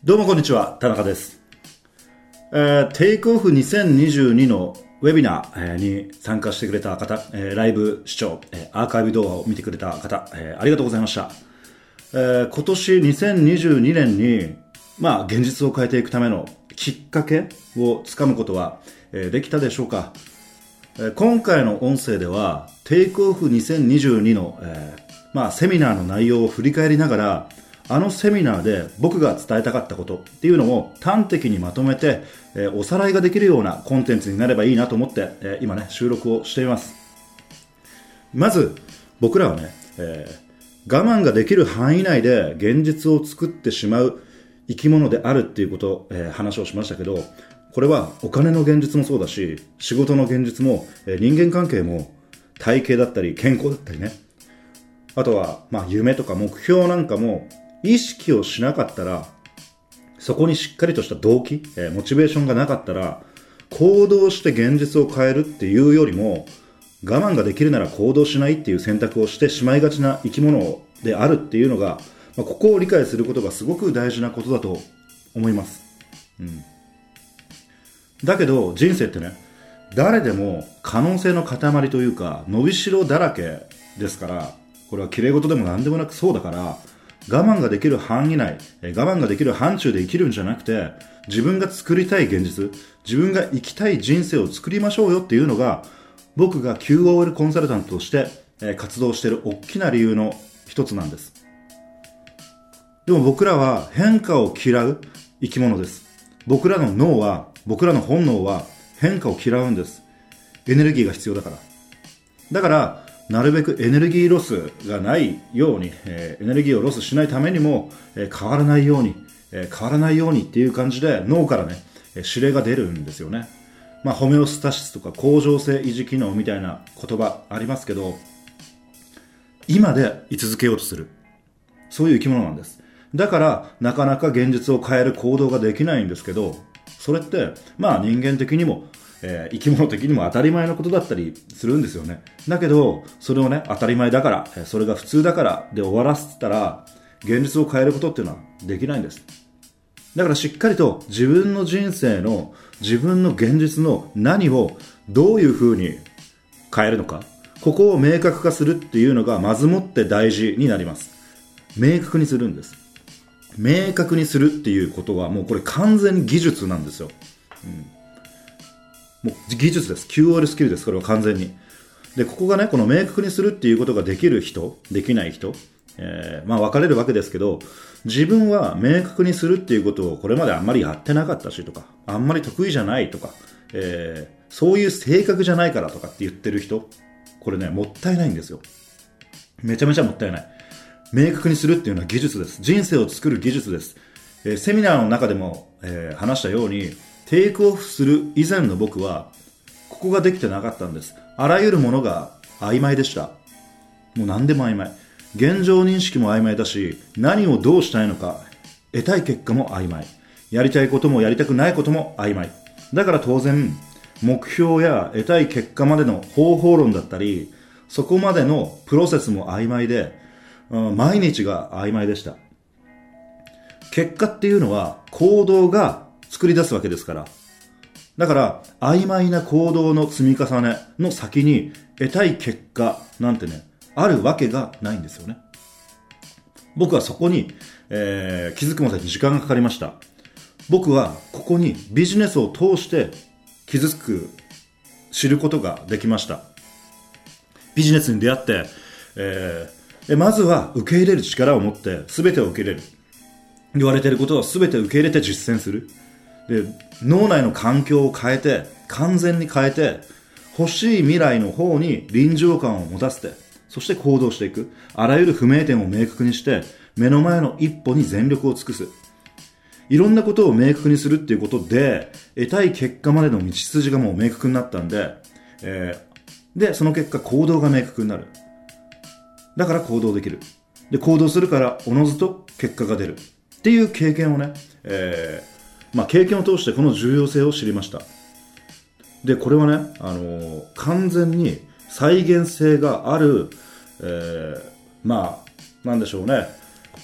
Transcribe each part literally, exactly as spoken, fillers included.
どうもこんにちは、田中です。えー、テイクオフにせんにじゅうにのウェビナーに参加してくれた方、えー、ライブ視聴、えー、アーカイブ動画を見てくれた方、えー、ありがとうございました。えー、今年にせんにじゅうにねんに、まあ、現実を変えていくためのきっかけをつかむことは、えー、できたでしょうか。えー、今回の音声では、テイクオフにせんにじゅうにの、えーまあ、セミナーの内容を振り返りながら、あのセミナーで僕が伝えたかったことっていうのを端的にまとめて、えー、おさらいができるようなコンテンツになればいいなと思って、えー、今ね収録をしています。まず僕らはね、えー、我慢ができる範囲内で現実を作ってしまう生き物であるっていうことを、えー、話をしましたけど、これはお金の現実もそうだし、仕事の現実も、えー、人間関係も、体型だったり健康だったりね、あとはまあ夢とか目標なんかも意識をしなかったら、そこにしっかりとした動機、えー、モチベーションがなかったら、行動して現実を変えるっていうよりも、我慢ができるなら行動しないっていう選択をしてしまいがちな生き物であるっていうのが、まあ、ここを理解することがすごく大事なことだと思います。うん。だけど人生ってね、誰でも可能性の塊というか、伸びしろだらけですから、これは綺麗事でも何でもなくそうだから、我慢ができる範囲内、我慢ができる範疇で生きるんじゃなくて、自分が作りたい現実、自分が生きたい人生を作りましょうよっていうのが、僕が キューオーエル コンサルタントとして活動している大きな理由の一つなんです。でも僕らは変化を嫌う生き物です。僕らの脳は、僕らの本能は変化を嫌うんです。エネルギーが必要だから。だから、なるべくエネルギーロスがないように、えー、エネルギーをロスしないためにも、えー、変わらないように、えー、変わらないようにっていう感じで脳からね、えー、指令が出るんですよね。まあ、ホメオスタシスとか恒常性維持機能みたいな言葉ありますけど、今で居続けようとする。そういう生き物なんです。だから、なかなか現実を変える行動ができないんですけど、それって、まあ人間的にも、えー、生き物的にも当たり前のことだったりするんですよね。だけど、それをね、当たり前だから、それが普通だからで終わらせたら、現実を変えることっていうのはできないんです。だからしっかりと自分の人生の、自分の現実の何をどういう風に変えるのか、ここを明確化するっていうのがまずもって大事になります。明確にするんです。明確にするっていうことはもうこれ完全に技術なんですよ。うんもう技術です。キューオーエル スキルです。これは完全に。で、ここがね、この明確にするっていうことができる人、できない人、えー、まあ分かれるわけですけど、自分は明確にするっていうことをこれまであんまりやってなかったしとか、あんまり得意じゃないとか、えー、そういう性格じゃないからとかって言ってる人、これね、もったいないんですよ。めちゃめちゃもったいない。明確にするっていうのは技術です。人生を作る技術です。えー、セミナーの中でも、えー、話したように、テイクオフする以前の僕はここができてなかったんです。あらゆるものが曖昧でした。もう何でも曖昧。現状認識も曖昧だし、何をどうしたいのか、得たい結果も曖昧。やりたいこともやりたくないことも曖昧。だから当然、目標や得たい結果までの方法論だったり、そこまでのプロセスも曖昧で、うん、毎日が曖昧でした。結果っていうのは行動が作り出すわけですから。だから、曖昧な行動の積み重ねの先に得たい結果なんてね、あるわけがないんですよね。僕はそこに、えー、気づくまでに時間がかかりました。僕はここにビジネスを通して気づく、知ることができました。ビジネスに出会って、えー、まずは受け入れる力を持って全てを受け入れる。言われていることを全て受け入れて実践する。で、脳内の環境を変えて、完全に変えて、欲しい未来の方に臨場感を持たせて、そして行動していく。あらゆる不明点を明確にして、目の前の一歩に全力を尽くす。いろんなことを明確にするっていうことで、得たい結果までの道筋がもう明確になったんで、えー、で、その結果行動が明確になる。だから行動できる。で、行動するから、おのずと結果が出る。っていう経験をね、えー、まあ、経験を通してこの重要性を知りました。で、これはね、あのー、完全に再現性がある、えー、まあ、なんでしょうね、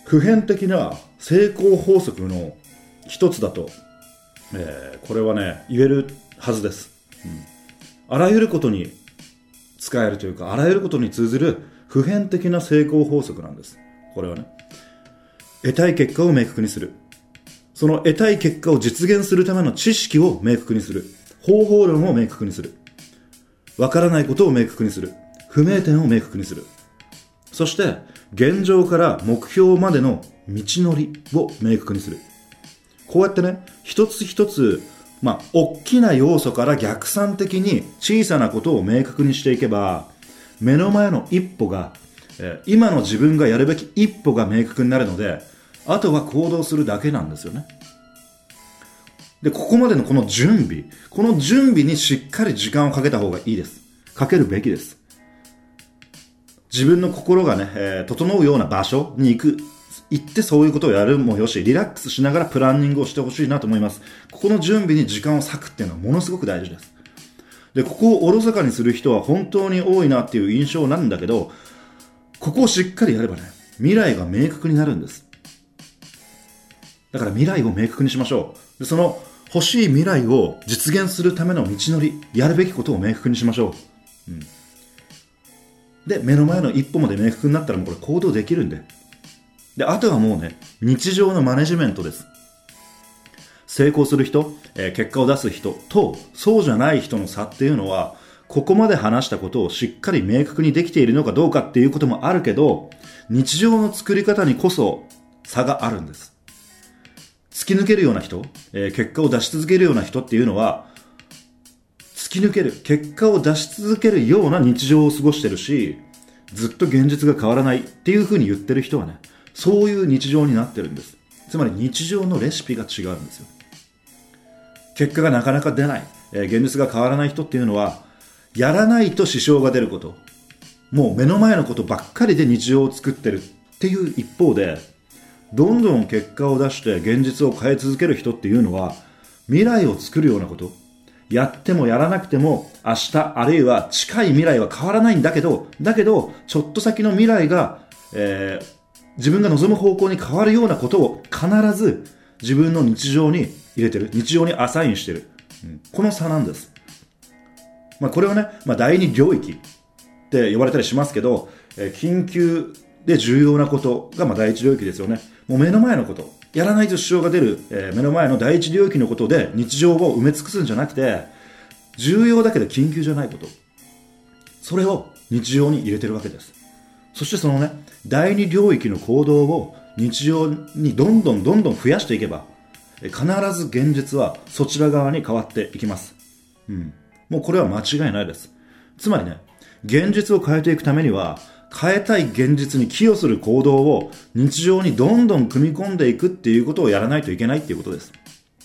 普遍的な成功法則の一つだと、えー、これはね言えるはずです、うん、あらゆることに使えるというか、あらゆることに通ずる普遍的な成功法則なんです。これはね、得たい結果を明確にする、その得たい結果を実現するための知識を明確にする、方法論を明確にする、わからないことを明確にする、不明点を明確にする、そして現状から目標までの道のりを明確にする。こうやってね、一つ一つ、まあ、大きな要素から逆算的に小さなことを明確にしていけば、目の前の一歩が、えー、今の自分がやるべき一歩が明確になるので、あとは行動するだけなんですよね。で、ここまでのこの準備、この準備にしっかり時間をかけた方がいいです。かけるべきです。自分の心がね、えー、整うような場所に行く、行ってそういうことをやるもよし、リラックスしながらプランニングをしてほしいなと思います。ここの準備に時間を割くっていうのはものすごく大事です。で、ここをおろそかにする人は本当に多いなっていう印象なんだけど、ここをしっかりやればね、未来が明確になるんです。だから未来を明確にしましょう。で、その欲しい未来を実現するための道のり、やるべきことを明確にしましょう。うん、で、目の前の一歩まで明確になったらもうこれ行動できるんで。で、あとはもうね、日常のマネジメントです。成功する人、えー、結果を出す人と、そうじゃない人の差っていうのは、ここまで話したことをしっかり明確にできているのかどうかっていうこともあるけど、日常の作り方にこそ差があるんです。突き抜けるような人、えー、結果を出し続けるような人っていうのは、突き抜ける、結果を出し続けるような日常を過ごしてるし、ずっと現実が変わらないっていうふうに言ってる人はね、そういう日常になってるんです。つまり日常のレシピが違うんですよ。結果がなかなか出ない、えー、現実が変わらない人っていうのは、やらないと支障が出ること、もう目の前のことばっかりで日常を作ってるっていう一方で、どんどん結果を出して現実を変え続ける人っていうのは、未来を作るようなこと、やってもやらなくても明日あるいは近い未来は変わらないんだけど、だけどちょっと先の未来が、えー、自分が望む方向に変わるようなことを必ず自分の日常に入れてる、日常にアサインしてる、うん、この差なんです。まあ、これをね、まあ、第二領域って呼ばれたりしますけど、えー、緊急で重要なことがまあ第一領域ですよね。もう目の前のこと、やらないと支障が出る、えー、目の前の第一領域のことで日常を埋め尽くすんじゃなくて、重要だけど緊急じゃないこと、それを日常に入れてるわけです。そしてそのね、第二領域の行動を日常にどんどんどんどん増やしていけば、必ず現実はそちら側に変わっていきます。うん。もうこれは間違いないです。つまりね、現実を変えていくためには、変えたい現実に寄与する行動を日常にどんどん組み込んでいくっていうことをやらないといけないっていうことです。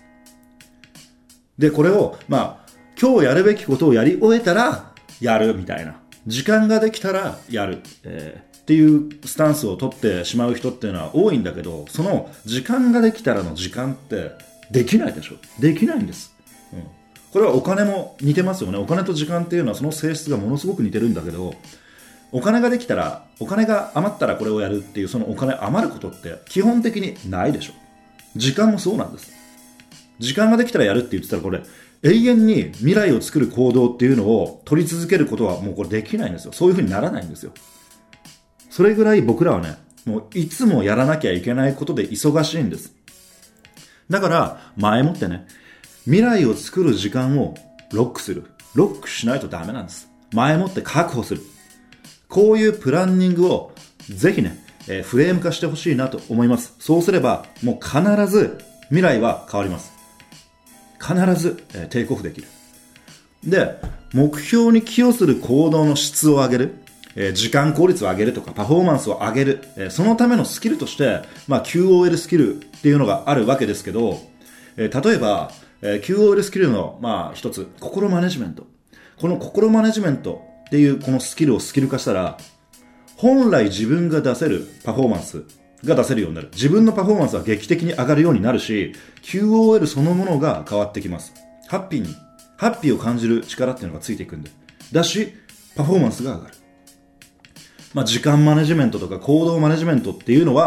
で、これを、まあ、今日やるべきことをやり終えたらやるみたいな。時間ができたらやる、えー、っていうスタンスを取ってしまう人っていうのは多いんだけど、その時間ができたらの時間ってできないでしょ。できないんです。うん、これはお金も似てますよね。お金と時間っていうのはその性質がものすごく似てるんだけど、お金ができたら、お金が余ったらこれをやるっていう、そのお金余ることって基本的にないでしょ。時間もそうなんです。時間ができたらやるって言ってたら、これ永遠に未来を作る行動っていうのを取り続けることはもうこれできないんですよ。そういう風にならないんですよ。それぐらい僕らはね、もういつもやらなきゃいけないことで忙しいんです。だから前もってね、未来を作る時間をロックする。ロックしないとダメなんです。前もって確保する。こういうプランニングをぜひね、えー、フレーム化してほしいなと思います。そうすればもう必ず未来は変わります。必ず、えー、テイクオフできる。で、目標に寄与する行動の質を上げる、えー、時間効率を上げるとかパフォーマンスを上げる、えー、そのためのスキルとして、まあ、キューオーエル スキルっていうのがあるわけですけど、えー、例えば、えー、キューオーエル スキルの、まあ、一つ、心マネジメント。この心マネジメントっていうこのスキルをスキル化したら、本来自分が出せるパフォーマンスが出せるようになる。自分のパフォーマンスは劇的に上がるようになるし、キューオーエル そのものが変わってきます。ハッピーに、ハッピーを感じる力っていうのがついていくんで。だし、パフォーマンスが上がる。まあ、時間マネジメントとか行動マネジメントっていうのは、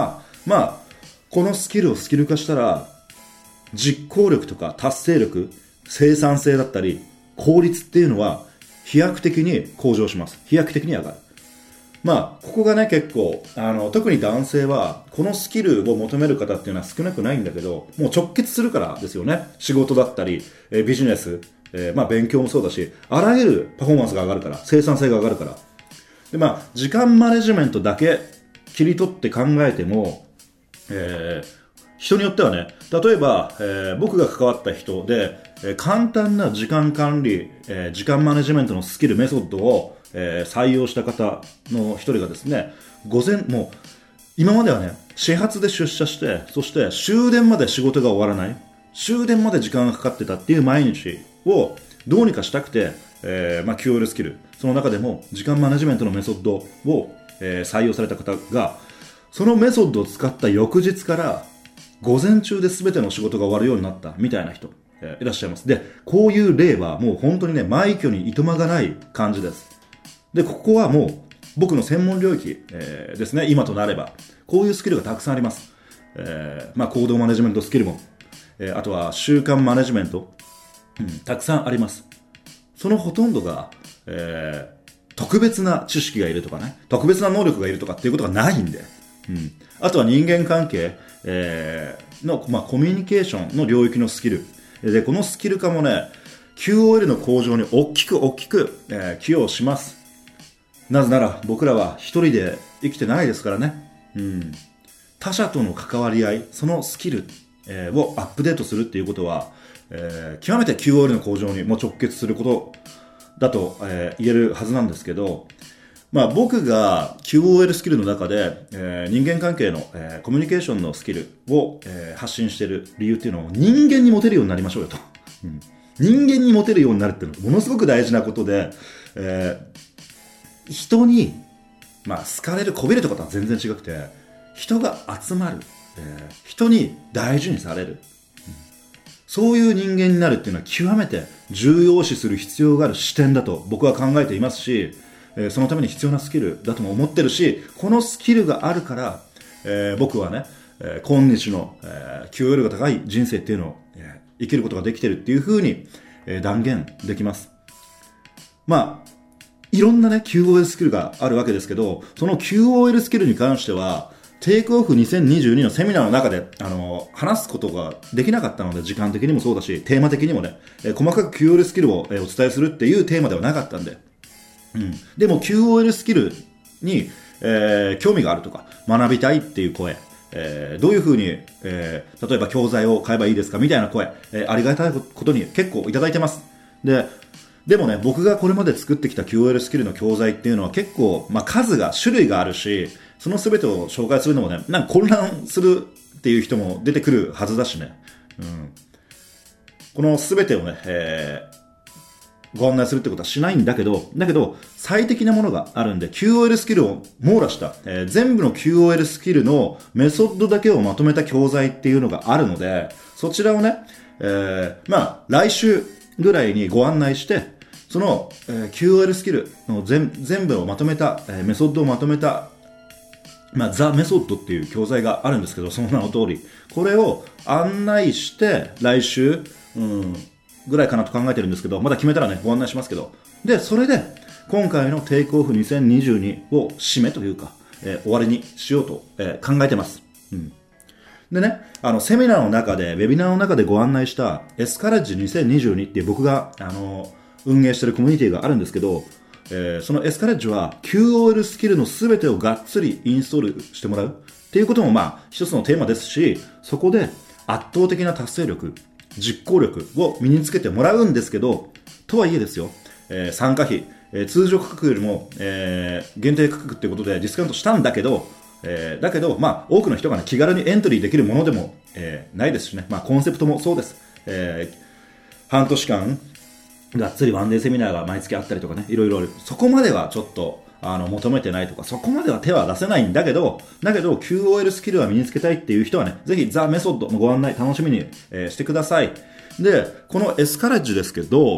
まあ、このスキルをスキル化したら、実行力とか達成力、生産性だったり、効率っていうのは飛躍的に向上します。飛躍的に上がる。まあ、ここがね、結構、あの、特に男性は、このスキルを求める方っていうのは少なくないんだけど、もう直結するからですよね。仕事だったり、えー、ビジネス、えー、まあ、勉強もそうだし、あらゆるパフォーマンスが上がるから、生産性が上がるから。で、まあ、時間マネジメントだけ切り取って考えても、えー、人によってはね、例えば、えー、僕が関わった人で、えー、簡単な時間管理、えー、時間マネジメントのスキル、メソッドを、えー、採用した方の一人がですね、午前、もう、今まではね、始発で出社して、そして終電まで仕事が終わらない、終電まで時間がかかってたっていう毎日をどうにかしたくて、えー、まあ キューオーエル スキル、その中でも時間マネジメントのメソッドを、えー、採用された方が、そのメソッドを使った翌日から午前中で全ての仕事が終わるようになったみたいな人、えー、いらっしゃいます。で、こういう例はもう本当にね、枚挙にいとまがない感じです。で、ここはもう僕の専門領域、えー、ですね、今となれば。こういうスキルがたくさんあります。えー、まあ行動マネジメントスキルも、えー、あとは習慣マネジメント、うん、たくさんあります。そのほとんどが、えー、特別な知識がいるとかね、特別な能力がいるとかっていうことがないんで、うん、あとは人間関係、えー、の、まあ、コミュニケーションの領域のスキル。で、このスキル化もね、キューオーエル の向上に大きく大きく、えー、寄与します。なぜなら僕らは一人で生きてないですからね。うん、他者との関わり合い、そのスキル、えー、をアップデートするっていうことは、えー、極めて キューオーエル の向上にも直結することだと、えー、言えるはずなんですけど、まあ僕が キューオーエル スキルの中で、えー、人間関係の、えー、コミュニケーションのスキルを、えー、発信している理由っていうのを人間にモテるようになりましょうよと。うん、人間にモテるようになるっていうのはものすごく大事なことで、えー、人に、まあ好かれる、こびるってことは全然違くて、人が集まる、えー、人に大事にされる、うん、そういう人間になるっていうのは極めて重要視する必要がある視点だと僕は考えていますし、えー、そのために必要なスキルだとも思ってるし、このスキルがあるから、えー、僕はね、えー、今日の、えー、キューオーエル が高い人生っていうのを、えー、生きることができてるっていうふうに、えー、断言できます。まあ、いろんなね、キューオーエル スキルがあるわけですけど、その キューオーエル スキルに関しては、テイクオフにせんにじゅうにのセミナーの中で、あの、話すことができなかったので、時間的にもそうだし、テーマ的にもね、えー、細かく キューオーエル スキルを、えー、お伝えするっていうテーマではなかったんで、うん。でも キューオーエル スキルに、えー、興味があるとか、学びたいっていう声、えー、どういうふうに、えー、例えば教材を買えばいいですかみたいな声、えー、ありがたいことに結構いただいてます。で、でもね、僕がこれまで作ってきた キューオーエル スキルの教材っていうのは結構、まあ、数が、種類があるし、その全てを紹介するのもね、なんか混乱するっていう人も出てくるはずだしね。うん、この全てをね、えー、ご案内するってことはしないんだけど、だけど、最適なものがあるんで、キューオーエル スキルを網羅した、えー、全部の キューオーエル スキルのメソッドだけをまとめた教材っていうのがあるので、そちらをね、えー、まあ、来週ぐらいにご案内して、その、えー、キューオーエル スキルの全全部をまとめた、えー、メソッドをまとめた、まあ、ザ・メソッドっていう教材があるんですけど、その名の通り。これを案内して、来週、うん、ぐらいかなと考えてるんですけど、まだ決めたらね、ご案内しますけど。で、それで、今回のテイクオフにせんにじゅうにを締めというか、えー、終わりにしようと、えー、考えてます。うん。でね、あの、セミナーの中で、ウェビナーの中でご案内した、エスカレッジにせんにじゅうにっていう僕が、あの、運営しているコミュニティがあるんですけど、えー、そのエスカレッジは キューオーエル スキルのすべてをがっつりインストールしてもらうっていうこともまあ一つのテーマですし、そこで圧倒的な達成力、実行力を身につけてもらうんですけど、とはいえですよ、えー、参加費、えー、通常価格よりも、えー、限定価格っていうことでディスカウントしたんだけど、えー、だけどまあ多くの人がね気軽にエントリーできるものでも、えー、ないですしね、まあコンセプトもそうです。えー、半年間がっつりワンデーセミナーが毎月あったりとかね、いろいろある。そこまではちょっと、あの、求めてないとか、そこまでは手は出せないんだけど、だけど キューオーエル スキルは身につけたいっていう人はね、ぜひザ・メソッドのご案内楽しみに、えー、してください。で、このエスカレッジですけど、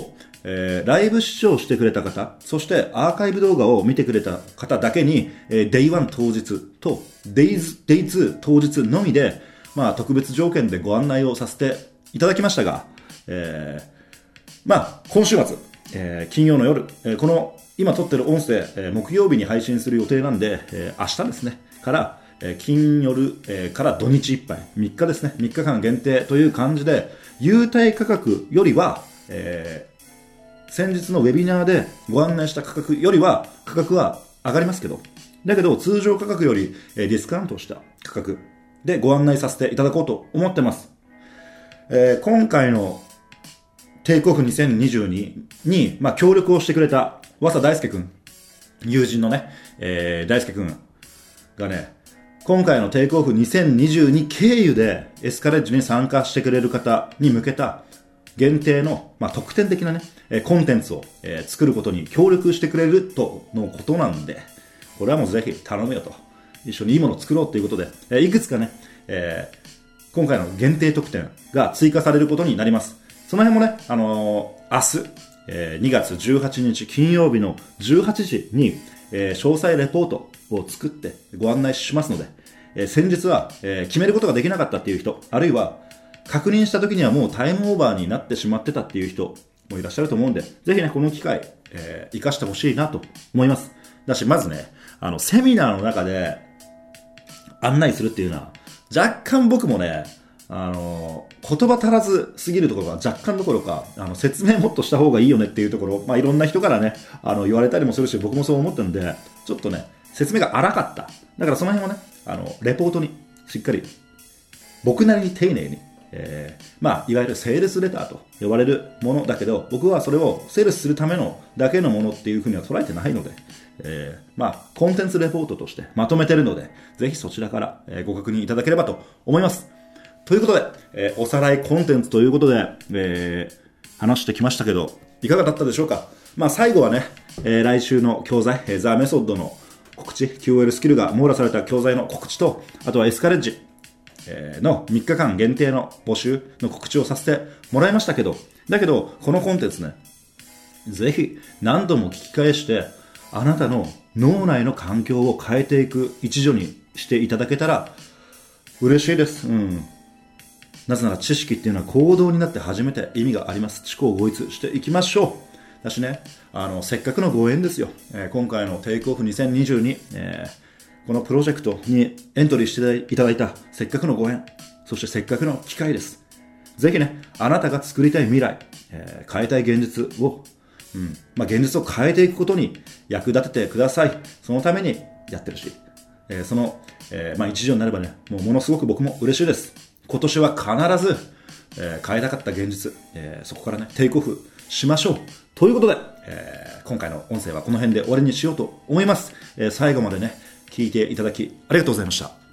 えー、ライブ視聴してくれた方、そしてアーカイブ動画を見てくれた方だけに、えー、デイワン 当日と デイツー 当日のみで、まあ、特別条件でご案内をさせていただきましたが、えー、まあ、今週末、えー、金曜の夜、えー、この今撮ってる音声、えー、木曜日に配信する予定なんで、えー、明日ですね、から、えー、金夜、えー、から土日いっぱい、みっかですね、みっかかん限定という感じで、優待価格よりは、えー先日のウェビナーでご案内した価格よりは価格は上がりますけど、だけど通常価格よりディスカウントした価格でご案内させていただこうと思ってます。えー、今回のテイクオフにせんにじゅうにに、まあ、協力をしてくれた和佐大輔くん、友人のね、えー、大輔くんがね、今回のテイクオフにせんにじゅうに経由でエスカレッジに参加してくれる方に向けた限定の、まあ、特典的なね、えー、コンテンツを、えー、作ることに協力してくれるとのことなんで、これはもうぜひ頼むよと。一緒にいいものを作ろうということで、えー、いくつかね、えー、今回の限定特典が追加されることになります。その辺もね、あのー、明日、えー、にがつじゅうはちにち金曜日のじゅうはちじに、えー、詳細レポートを作ってご案内しますので、えー、先日は、えー、決めることができなかったっていう人、あるいは確認した時にはもうタイムオーバーになってしまってたっていう人もいらっしゃると思うんで、ぜひね、この機会、えー、活かしてほしいなと思います。だし、まずね、あの、セミナーの中で案内するっていうのは、若干僕もね、あの、言葉足らずすぎるところが若干どころか、あの、説明もっとした方がいいよねっていうところ、まあ、いろんな人からね、あの、言われたりもするし、僕もそう思ったので、ちょっとね、説明が荒かった。だからその辺をね、あの、レポートにしっかり、僕なりに丁寧に、えー、まあ、いわゆるセールスレターと呼ばれるものだけど、僕はそれをセールスするためのだけのものっていうふうには捉えてないので、えー、まあ、コンテンツレポートとしてまとめてるので、ぜひそちらから、えー、ご確認いただければと思います。ということで、えー、おさらいコンテンツということで、えー、話してきましたけど、いかがだったでしょうか。まあ、最後はね、えー、来週の教材、えー、ザ・メソッドの告知、キューオーエル スキルが網羅された教材の告知と、あとはエスカレッジ、のみっかかん限定の募集の告知をさせてもらいましたけど、だけどこのコンテンツね、ぜひ何度も聞き返してあなたの脳内の環境を変えていく一助にしていただけたら嬉しいです。うん。なぜなら知識っていうのは行動になって初めて意味があります。思考を合一していきましょう。だしね、あのせっかくのご縁ですよ。えー、今回のテイクオフにせんにじゅうに、えーこのプロジェクトにエントリーしていただいたせっかくのご縁、そしてせっかくの機会です。ぜひね、あなたが作りたい未来、えー、変えたい現実を、うんまあ、現実を変えていくことに役立ててください。そのためにやってるし、えー、その、えーまあ、一助になればね、もうものすごく僕も嬉しいです。今年は必ず、えー、変えたかった現実、えー、そこからね、テイクオフしましょう。ということで、えー、今回の音声はこの辺で終わりにしようと思います。えー、最後までね、聞いていただきありがとうございました。